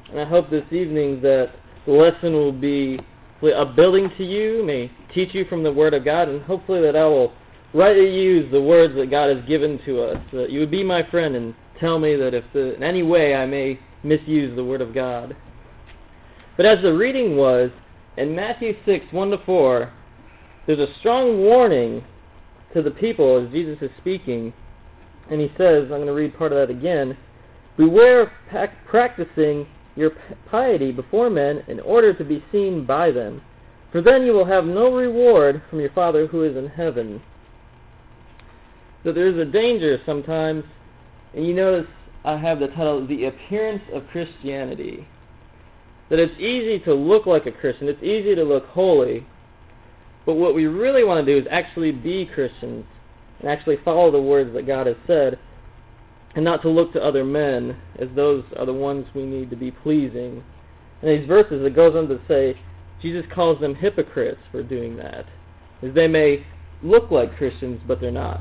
And I hope this evening that the lesson will be upbuilding to you, may teach you from the Word of God, and hopefully that I will rightly use the words that God has given to us, that you would be my friend and tell me that if in any way I may misuse the Word of God. But as the reading was, in Matthew 6, 1-4, there's a strong warning to the people as Jesus is speaking, and he says, I'm going to read part of that again, beware of practicing your piety before men in order to be seen by them, for then you will have no reward from your Father who is in heaven. So there is a danger sometimes, and you notice I have the title, The Appearance of Christianity. That it's easy to look like a Christian, it's easy to look holy, but what we really want to do is actually be Christians and actually follow the words that God has said, and not to look to other men as those are the ones we need to be pleasing. In these verses it goes on to say, Jesus calls them hypocrites for doing that, as they may look like Christians but they're not.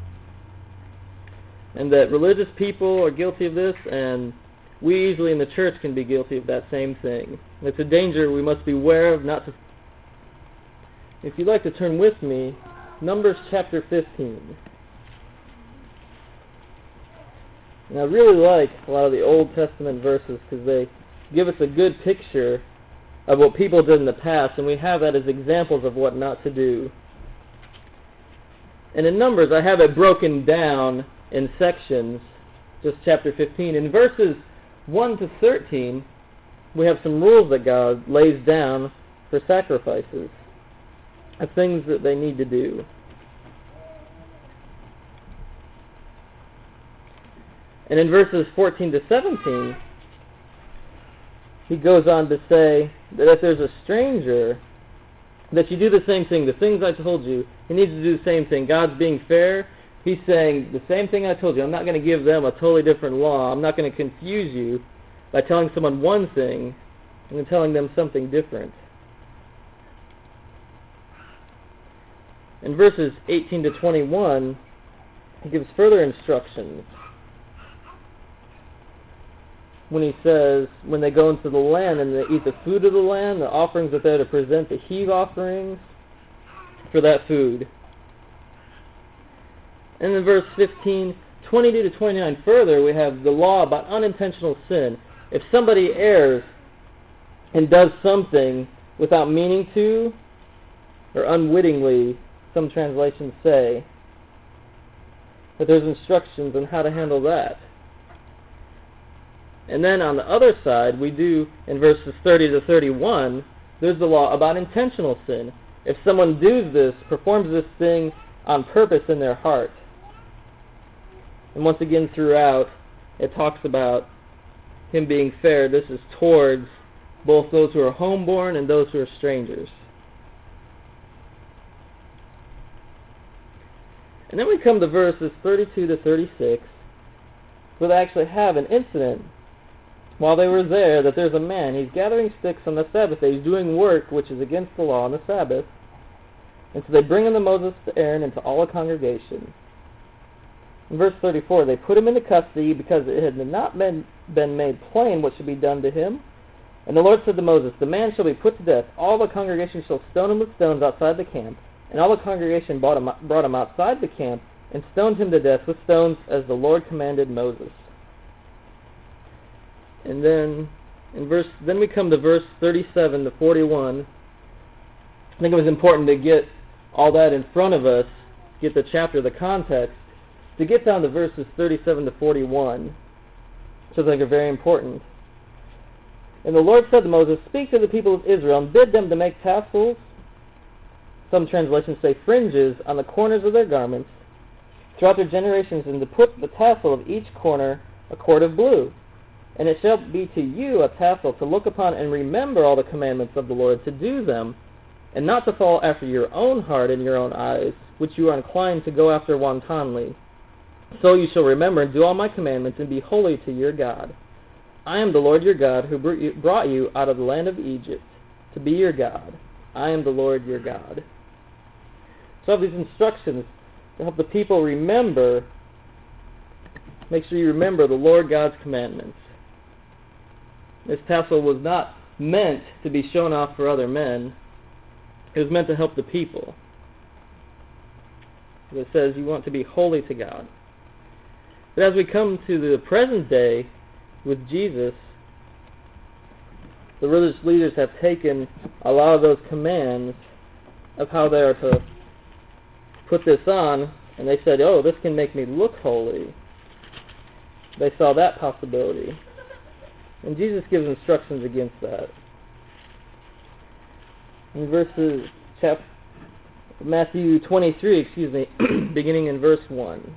And that religious people are guilty of this, and we easily in the church can be guilty of that same thing. And it's a danger we must beware of not to. If you'd like to turn with me, Numbers chapter 15. And I really like a lot of the Old Testament verses because they give us a good picture of what people did in the past, and we have that as examples of what not to do. And in Numbers, I have it broken down in sections, just chapter 15. In verses 1-13, we have some rules that God lays down for sacrifices, of things that they need to do. And in verses 14-17, he goes on to say that if there's a stranger, that you do the same thing. The things I told you, he needs to do the same thing. God's being fair. He's saying the same thing I told you. I'm not going to give them a totally different law. I'm not going to confuse you by telling someone one thing and then telling them something different. In verses 18-21, he gives further instructions. When he says, when they go into the land and they eat the food of the land, the offerings that they're to present, the heave offerings for that food. And in verse 15, 22-29 further, we have the law about unintentional sin. If somebody errs and does something without meaning to, or unwittingly, some translations say, that there's instructions on how to handle that. And then on the other side, we do, in verses 30-31, there's the law about intentional sin. If someone does this, performs this thing on purpose in their heart. And once again throughout, it talks about him being fair. This is towards both those who are homeborn and those who are strangers. And then we come to verses 32-36, where they actually have an incident while they were there, that there's a man, he's gathering sticks on the Sabbath day, he's doing work which is against the law on the Sabbath. And so they bring in the Moses to Aaron and to all the congregation. In verse 34, they put him into custody because it had not been made plain what should be done to him. And the Lord said to Moses, the man shall be put to death. All the congregation shall stone him with stones outside the camp. And all the congregation brought him outside the camp and stoned him to death with stones as the Lord commanded Moses. And then we come to verse 37-41. I think it was important to get all that in front of us, get the chapter, the context, to get down to verses 37-41, which I think are very important. And the Lord said to Moses, speak to the people of Israel and bid them to make tassels, some translations say fringes, on the corners of their garments throughout their generations, and to put the tassel of each corner a cord of blue. And it shall be to you a tassel to look upon and remember all the commandments of the Lord, to do them, and not to fall after your own heart and your own eyes, which you are inclined to go after wantonly. So you shall remember and do all my commandments, and be holy to your God. I am the Lord your God, who brought you out of the land of Egypt, to be your God. I am the Lord your God. So I have these instructions to help the people remember, make sure you remember the Lord God's commandments. This tassel was not meant to be shown off for other men. It was meant to help the people. It says you want to be holy to God. But as we come to the present day with Jesus, the religious leaders have taken a lot of those commands of how they are to put this on, and they said, oh, this can make me look holy. They saw that possibility. And Jesus gives instructions against that. In Matthew 23, beginning in verse 1.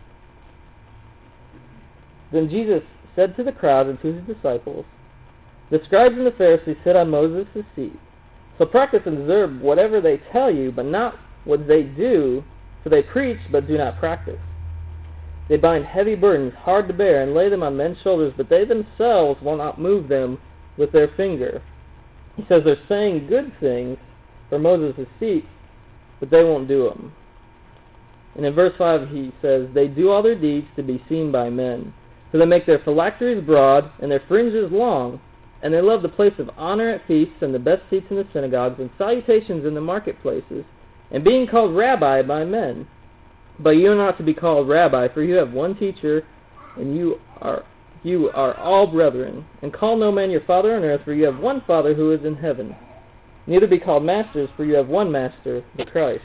Then Jesus said to the crowd and to his disciples, the scribes and the Pharisees sit on Moses' seat. So practice and observe whatever they tell you, but not what they do, for they preach but do not practice. They bind heavy burdens, hard to bear, and lay them on men's shoulders, but they themselves will not move them with their finger. He says they're saying good things for Moses' seat, but they won't do them. And in verse 5 he says, they do all their deeds to be seen by men. So they make their phylacteries broad and their fringes long, and they love the place of honor at feasts and the best seats in the synagogues and salutations in the marketplaces, and being called rabbi by men. But you are not to be called rabbi, for you have one teacher, and you are all brethren. And call no man your father on earth, for you have one Father who is in heaven. Neither be called masters, for you have one Master, the Christ.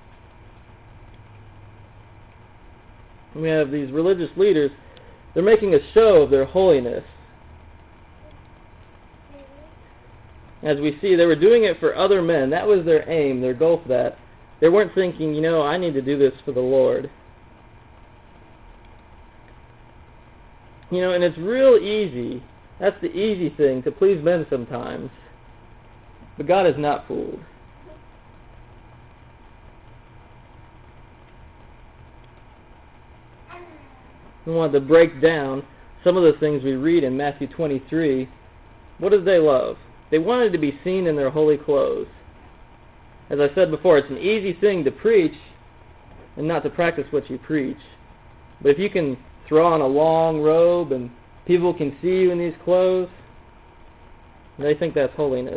We have these religious leaders, they're making a show of their holiness. As we see, they were doing it for other men. That was their aim, their goal for that. They weren't thinking, I need to do this for the Lord. And it's real easy. That's the easy thing, to please men sometimes. But God is not fooled. We wanted to break down some of the things we read in Matthew 23. What did they love? They wanted to be seen in their holy clothes. As I said before, it's an easy thing to preach and not to practice what you preach. But if you can throw on a long robe and people can see you in these clothes, they think that's holiness.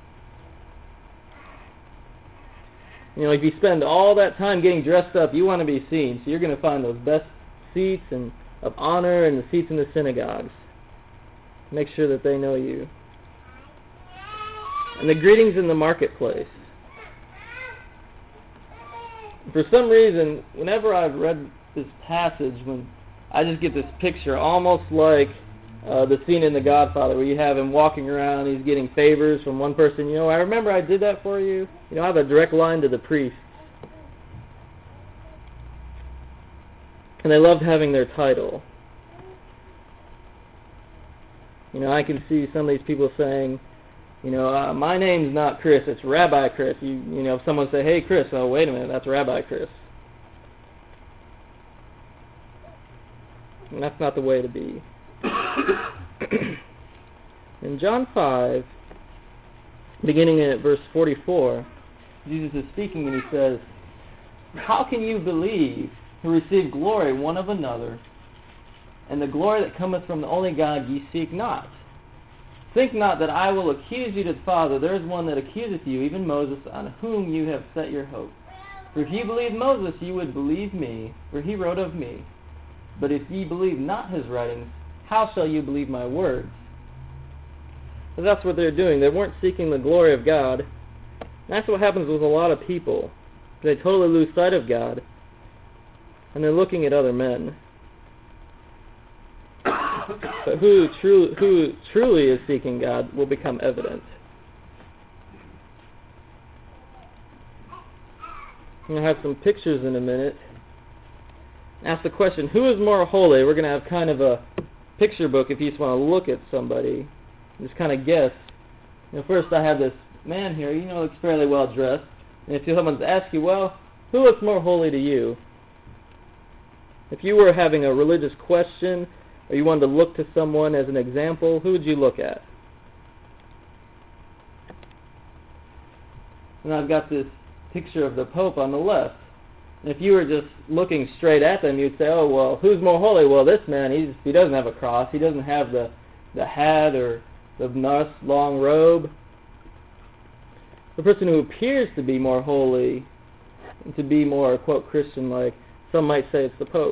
If you spend all that time getting dressed up, you want to be seen. So you're going to find those best seats and of honor and the seats in the synagogues. Make sure that they know you. And the greetings in the marketplace. For some reason, whenever I've read this passage, I just get this picture almost like the scene in The Godfather where you have him walking around, he's getting favors from one person. I remember I did that for you. I have a direct line to the priest. And they loved having their title. I can see some of these people saying, my name's not Chris, it's Rabbi Chris. If someone say, hey Chris, oh wait a minute, that's Rabbi Chris. And that's not the way to be. In John 5, beginning at verse 44, Jesus is speaking and he says, how can you believe who receive glory one of another, and the glory that cometh from the only God ye seek not? Think not that I will accuse you to the Father. There is one that accuseth you, even Moses, on whom you have set your hope. For if ye believed Moses, ye would believe me, for he wrote of me. But if ye believe not his writings, how shall you believe my words? So that's what they're doing. They weren't seeking the glory of God. That's what happens with a lot of people. They totally lose sight of God, and they're looking at other men. But who truly is seeking God will become evident. I'm going to have some pictures in a minute. Ask the question, who is more holy? We're going to have kind of a picture book if you just want to look at somebody. Just kind of guess. First I have this man here, looks fairly well dressed. And if someone's asked you, well, who looks more holy to you? If you were having a religious question, or you wanted to look to someone as an example, who would you look at? And I've got this picture of the Pope on the left. And if you were just looking straight at them, you'd say, oh, well, who's more holy? Well, this man, he doesn't have a cross. He doesn't have the hat or the nice long robe. The person who appears to be more holy, to be more, quote, Christian-like, some might say it's the Pope.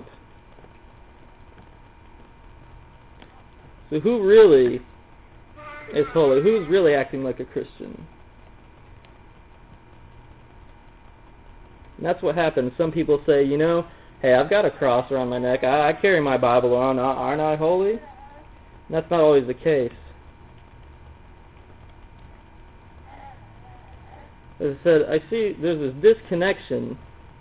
So who really is holy? Who's really acting like a Christian? And that's what happens. Some people say, hey, I've got a cross around my neck. I carry my Bible around. Aren't I holy? And that's not always the case. As I said, I see there's this disconnection,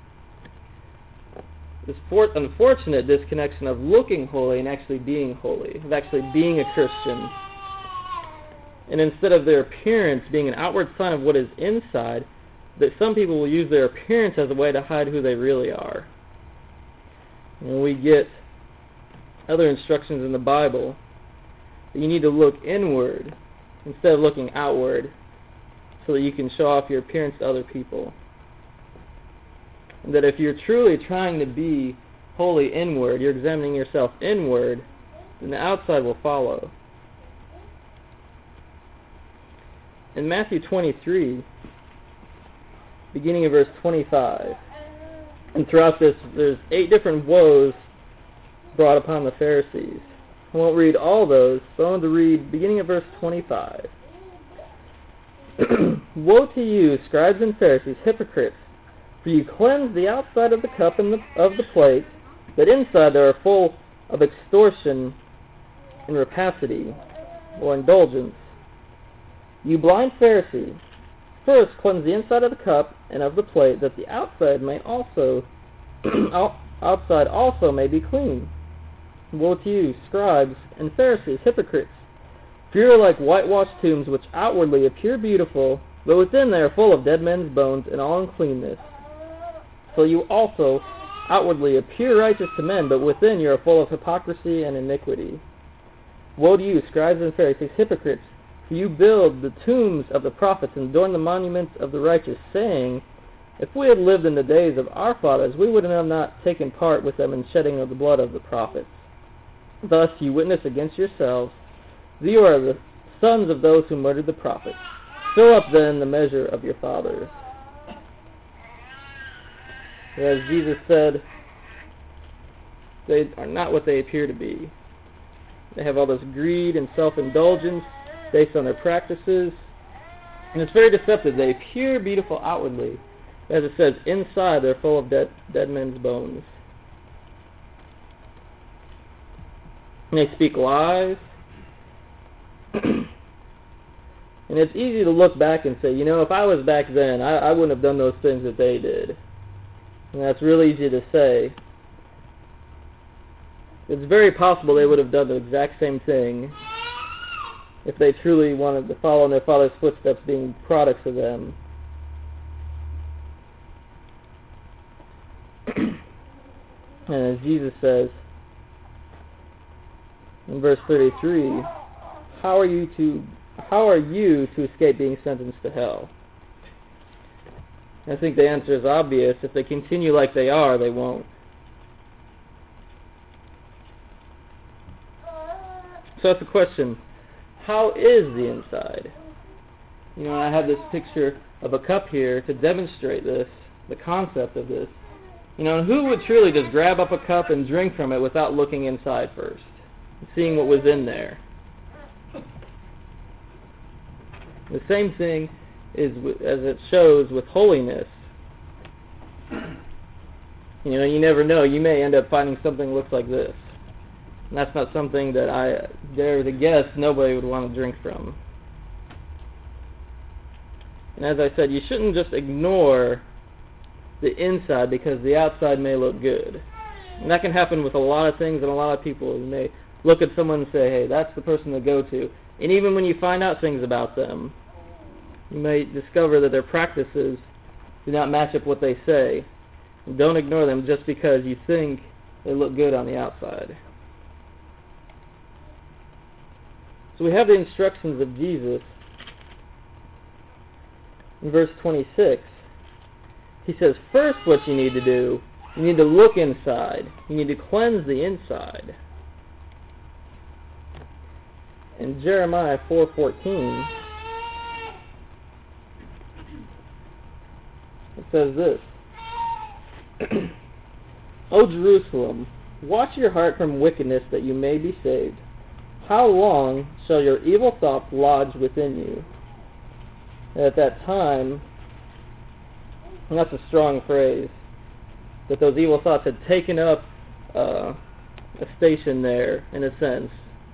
this unfortunate disconnection of looking holy and actually being holy, of actually being a Christian. And instead of their appearance being an outward sign of what is inside, that some people will use their appearance as a way to hide who they really are. And we get other instructions in the Bible that you need to look inward instead of looking outward so that you can show off your appearance to other people. And that if you're truly trying to be holy inward, you're examining yourself inward, then the outside will follow. In Matthew 23, beginning of verse 25, and throughout this, there's 8 different woes brought upon the Pharisees. I won't read all those, but I want to read beginning of verse 25. Woe to you, scribes and Pharisees, hypocrites! For you cleanse the outside of the cup and of the plate, but inside they are full of extortion and rapacity, or indulgence. You blind Pharisee, first cleanse the inside of the cup and of the plate, that the outside may also outside also may be clean. Woe to you, scribes and Pharisees, hypocrites! For you are like whitewashed tombs, which outwardly appear beautiful, but within they are full of dead men's bones and all uncleanness. So you also outwardly appear righteous to men, but within you are full of hypocrisy and iniquity. Woe to you, scribes and Pharisees, hypocrites! For you build the tombs of the prophets and adorn the monuments of the righteous, saying, if we had lived in the days of our fathers, we would have not taken part with them in shedding of the blood of the prophets. Thus you witness against yourselves, that you are the sons of those who murdered the prophets. Fill up then the measure of your fathers. As Jesus said, they are not what they appear to be. They have all this greed and self-indulgence based on their practices. And it's very deceptive. They appear beautiful outwardly. As it says, inside they're full of dead men's bones. And they speak lies. And it's easy to look back and say, if I was back then, I wouldn't have done those things that they did. And that's really easy to say. It's very possible they would have done the exact same thing if they truly wanted to follow in their father's footsteps, being products of them. And as Jesus says in verse 33, how are you to escape being sentenced to hell? I think the answer is obvious. If they continue like they are, they won't. So that's the question. How is the inside? I have this picture of a cup here to demonstrate this, the concept of this. Who would truly just grab up a cup and drink from it without looking inside first, seeing what was in there? The same thing is as it shows with holiness. You never know. You may end up finding something that looks like this. And that's not something that I dare to guess nobody would want to drink from. And as I said, you shouldn't just ignore the inside because the outside may look good. And that can happen with a lot of things and a lot of people. You may look at someone and say, hey, that's the person to go to. And even when you find out things about them, you may discover that their practices do not match up what they say. And don't ignore them just because you think they look good on the outside. So we have the instructions of Jesus in verse 26. He says, first what you need to do, you need to look inside. You need to cleanse the inside. in Jeremiah 4:14, it says this, O Jerusalem, watch your heart from wickedness that you may be saved. How long shall your evil thoughts lodge within you? And at that time, and that's a strong phrase, that those evil thoughts had taken up a station there, in a sense.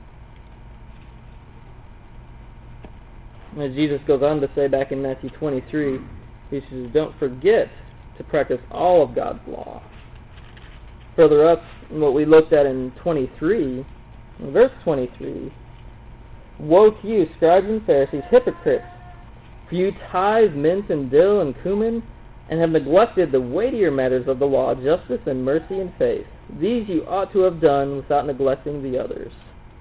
As Jesus goes on to say back in Matthew 23, he says, don't forget to practice all of God's law. Further up, in what we looked at in 23, in verse 23, woe to you, scribes and Pharisees, hypocrites! For you tithe mint and dill and cumin, and have neglected the weightier matters of the law, justice and mercy and faith. These you ought to have done without neglecting the others.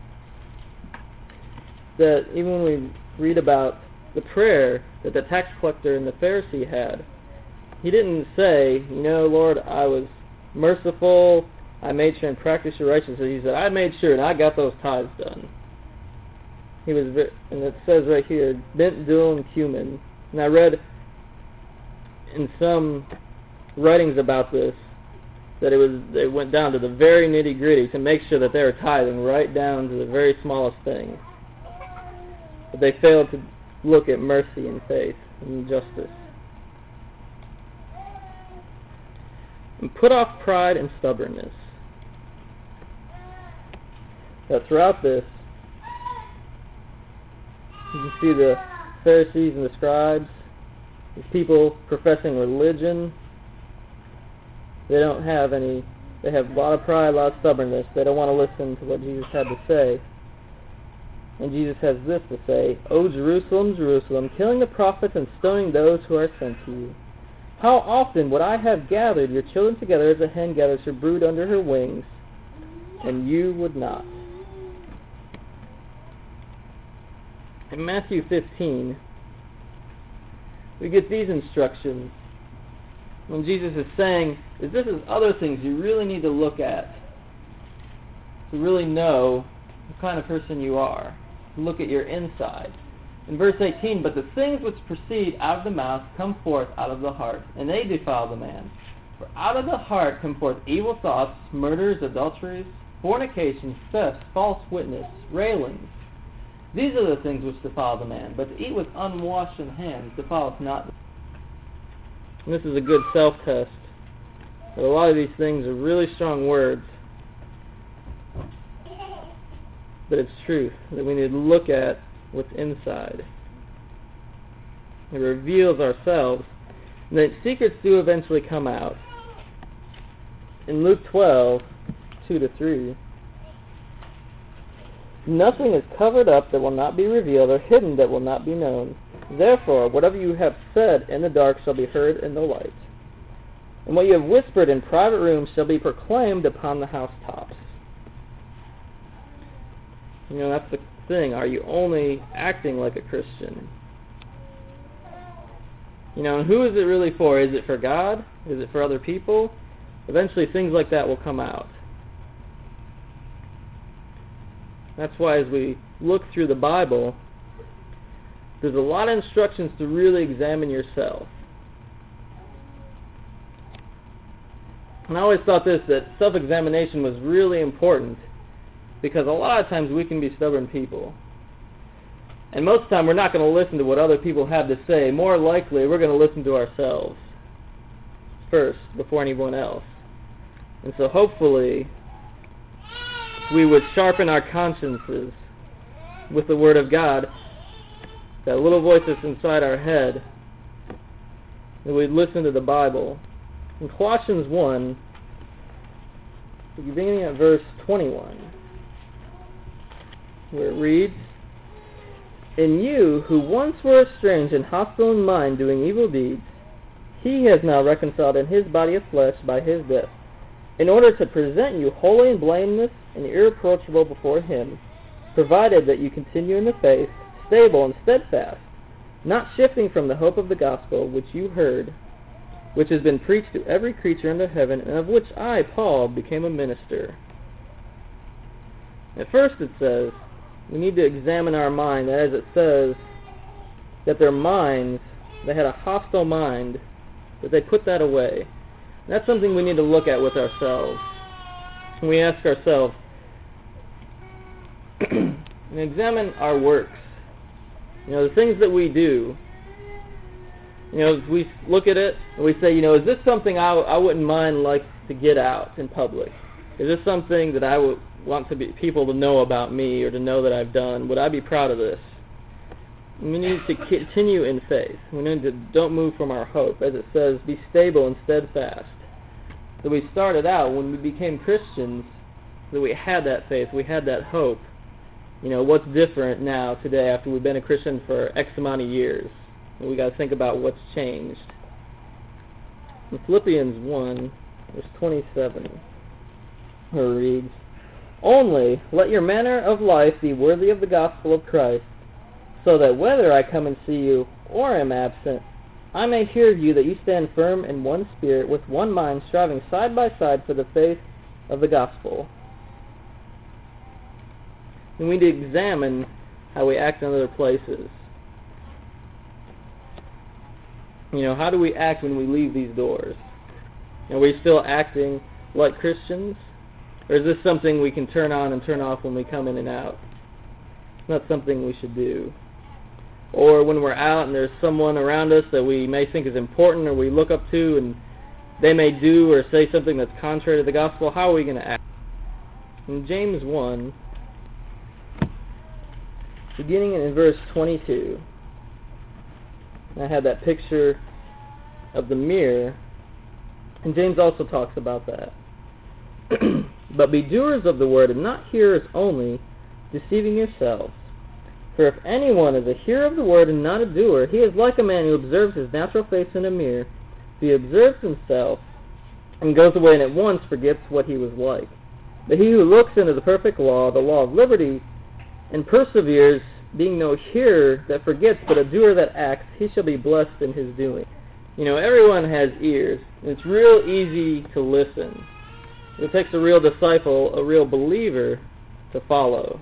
That even when we read about the prayer that the tax collector and the Pharisee had, he didn't say, Lord, I was merciful, I made sure and practiced your righteousness. He said, I made sure and I got those tithes done. He was, and it says right here, mint, dill, and cumin. And I read in some writings about this that they went down to the very nitty gritty to make sure that they were tithing right down to the very smallest thing. But they failed to look at mercy and faith and justice. And put off pride and stubbornness. That throughout this, you can see the Pharisees and the scribes, these people professing religion. They have a lot of pride, a lot of stubbornness. They don't want to listen to what Jesus had to say. And Jesus has this to say, O Jerusalem, Jerusalem, killing the prophets and stoning those who are sent to you. How often would I have gathered your children together as a hen gathers her brood under her wings, and you would not. In Matthew 15, we get these instructions. When Jesus is saying, this is other things you really need to look at to really know what kind of person you are. Look at your inside. In verse 18, but the things which proceed out of the mouth come forth out of the heart, and they defile the man. For out of the heart come forth evil thoughts, murders, adulteries, fornications, thefts, false witness, railings. These are the things which defile the man, but to eat with unwashed hands defileth not. And this is a good self-test. But a lot of these things are really strong words. But it's truth that we need to look at what's inside. It reveals ourselves. And that secrets do eventually come out. In Luke 12, 2-3, nothing is covered up that will not be revealed, or hidden that will not be known. Therefore, whatever you have said in the dark shall be heard in the light. And what you have whispered in private rooms shall be proclaimed upon the housetops. That's the thing. Are you only acting like a Christian? And who is it really for? Is it for God? Is it for other people? Eventually things like that will come out. That's why as we look through the Bible, there's a lot of instructions to really examine yourself. And I always thought that self-examination was really important, because a lot of times we can be stubborn people. And most of the time we're not going to listen to what other people have to say. More likely we're going to listen to ourselves first before anyone else. And so hopefully we would sharpen our consciences with the Word of God, that little voice that's inside our head, that we'd listen to the Bible. In Colossians 1, beginning at verse 21, where it reads, in you, who once were estranged and hostile in mind, doing evil deeds, he has now reconciled in his body of flesh by his death, in order to present you holy and blameless and irreproachable before him, provided that you continue in the faith, stable and steadfast, not shifting from the hope of the gospel which you heard, which has been preached to every creature under heaven, and of which I, Paul, became a minister. At first it says, we need to examine our mind, as it says that their minds, they had a hostile mind, but they put that away. And that's something we need to look at with ourselves. And we ask ourselves, and examine our works. The things that we do. We look at it and we say, is this something I wouldn't mind like to get out in public? Is this something that I would want people to know about me or to know that I've done? Would I be proud of this? We need to continue in faith. We need to don't move from our hope. As it says, be stable and steadfast. So we started out, when we became Christians, that we had that faith, we had that hope. What's different now, today, after we've been a Christian for X amount of years? We got to think about what's changed. In Philippians 1, verse 27, it reads, "Only let your manner of life be worthy of the gospel of Christ, so that whether I come and see you or am absent, I may hear of you that you stand firm in one spirit, with one mind, striving side by side for the faith of the gospel." And we need to examine how we act in other places. How do we act when we leave these doors? Are we still acting like Christians? Or is this something we can turn on and turn off when we come in and out? It's not something we should do. Or when we're out and there's someone around us that we may think is important or we look up to and they may do or say something that's contrary to the gospel, how are we going to act? In James 1, beginning in verse 22, I had that picture of the mirror, and James also talks about that. "But be doers of the word, and not hearers only, deceiving yourselves. For if anyone is a hearer of the word and not a doer, he is like a man who observes his natural face in a mirror. He observes himself and goes away and at once forgets what he was like. But he who looks into the perfect law, the law of liberty, and perseveres, being no hearer that forgets, but a doer that acts, he shall be blessed in his doing." Everyone has ears, and it's real easy to listen. It takes a real disciple, a real believer, to follow.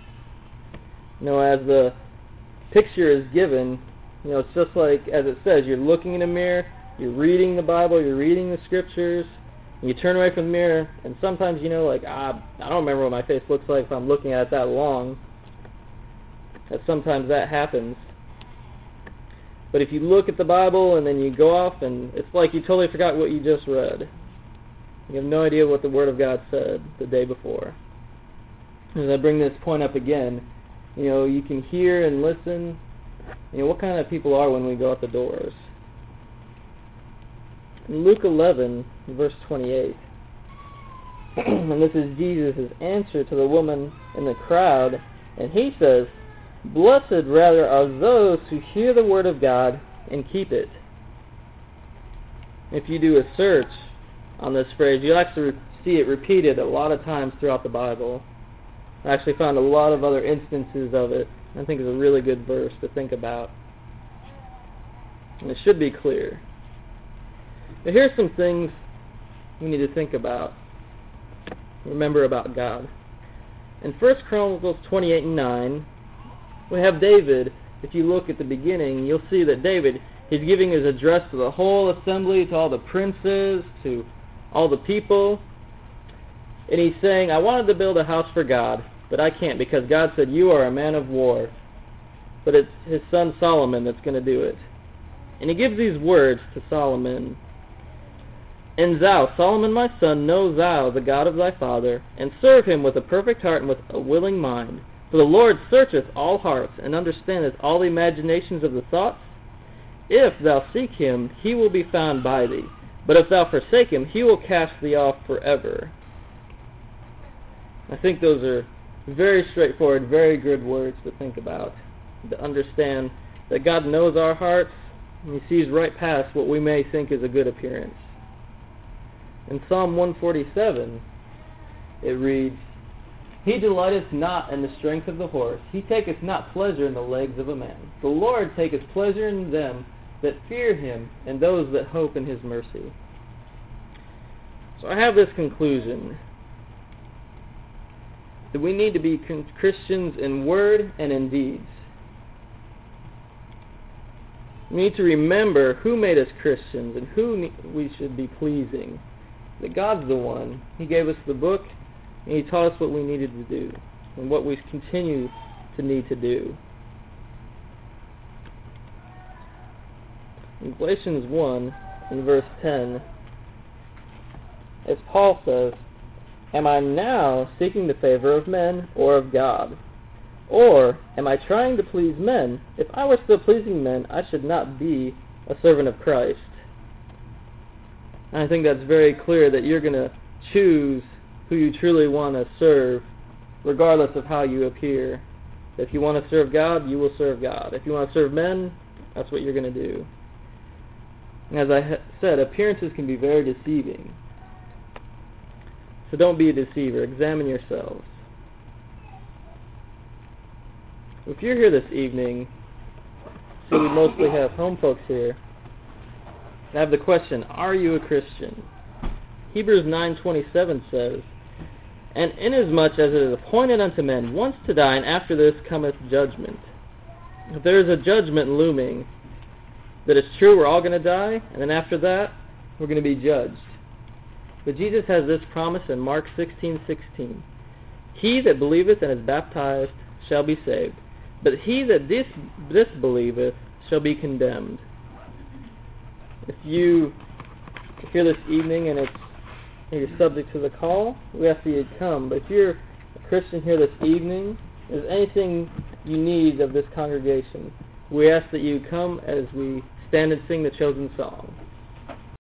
As the picture is given, it's just like, as it says, you're looking in a mirror, you're reading the Bible, you're reading the scriptures, and you turn away from the mirror, and sometimes, I don't remember what my face looks like if I'm looking at it that long. That sometimes that happens. But if you look at the Bible and then you go off, and it's like you totally forgot what you just read. You have no idea what the Word of God said the day before. As I bring this point up again, you can hear and listen. What kind of people are when we go out the doors? In Luke 11, verse 28, and this is Jesus' answer to the woman in the crowd, and he says, "Blessed rather are those who hear the word of God and keep it." If you do a search on this phrase, you'll actually see it repeated a lot of times throughout the Bible. I actually found a lot of other instances of it. I think it's a really good verse to think about. And it should be clear. But here's some things we need to think about. Remember about God. In 1 Chronicles 28:9, we have David. If you look at the beginning, you'll see that David, he's giving his address to the whole assembly, to all the princes, to all the people. And he's saying, "I wanted to build a house for God, but I can't because God said, 'You are a man of war.'" But it's his son Solomon that's going to do it. And he gives these words to Solomon. "And thou, Solomon my son, know thou the God of thy father, and serve him with a perfect heart and with a willing mind. For the Lord searcheth all hearts, and understandeth all the imaginations of the thoughts. If thou seek him, he will be found by thee. But if thou forsake him, he will cast thee off forever." I think those are very straightforward, very good words to think about. To understand that God knows our hearts, and he sees right past what we may think is a good appearance. In Psalm 147, it reads, "He delighteth not in the strength of the horse. He taketh not pleasure in the legs of a man. The Lord taketh pleasure in them that fear him, and those that hope in his mercy." So I have this conclusion. that we need to be Christians in word and in deeds. We need to remember who made us Christians and who we should be pleasing. That God's the one. He gave us the book, and He taught us what we needed to do and what we continue to need to do. In Galatians 1, in verse 10, as Paul says, "Am I now seeking the favor of men or of God? Or am I trying to please men? If I were still pleasing men, I should not be a servant of Christ." And I think that's very clear that you're going to choose who you truly want to serve, regardless of how you appear. If you want to serve God, you will serve God. If you want to serve men, that's what you're going to do. And as I said, appearances can be very deceiving. So don't be a deceiver. Examine yourselves. If you're here this evening, so we mostly have home folks here, I have the question, are you a Christian? Hebrews 9:27 says, "And inasmuch as it is appointed unto men once to die, and after this cometh judgment." If there is a judgment looming, that it's true we're all going to die, and then after that, we're going to be judged. But Jesus has this promise in Mark 16:16. "He that believeth and is baptized shall be saved, but he that disbelieveth shall be condemned." If you're here this evening and you're subject to the call, we ask that you come. But if you're a Christian here this evening, if there's anything you need of this congregation, we ask that you come as we stand and sing the chosen song.